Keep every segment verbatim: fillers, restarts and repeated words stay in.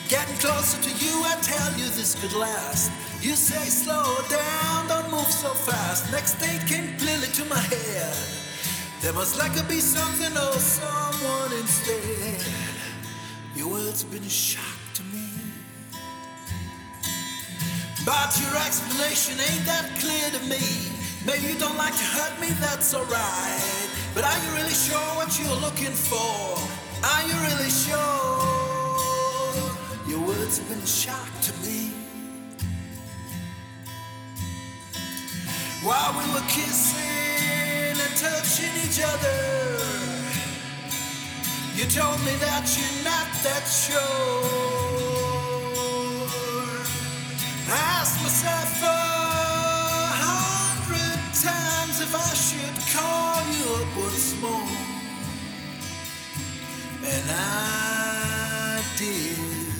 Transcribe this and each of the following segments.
Getting closer to you, I tell you this could last. You say slow down, don't move so fast. Next thing came clearly to my head. There must likely be something or someone instead. Your words have been a shock to me, but your explanation ain't that clear to me. Maybe you don't like to hurt me, that's alright. But are you really sure what you're looking for? Are you really sure? Your words have been a shock to me. While we were kissing and touching each other, you told me that you're not that sure. I asked myself a hundred times if I should call you up once more, and I did.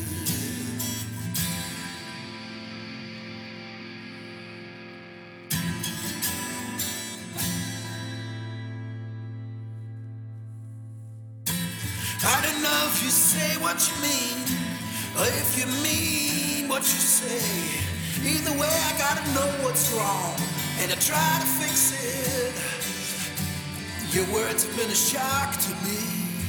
I don't know if you say what you mean, or if you mean what you say. Either way, I gotta know what's wrong, and I try to fix it. Your words have been a shock to me.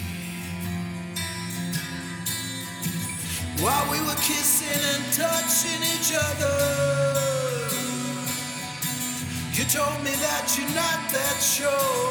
While we were kissing and touching each other, you told me that you're not that sure.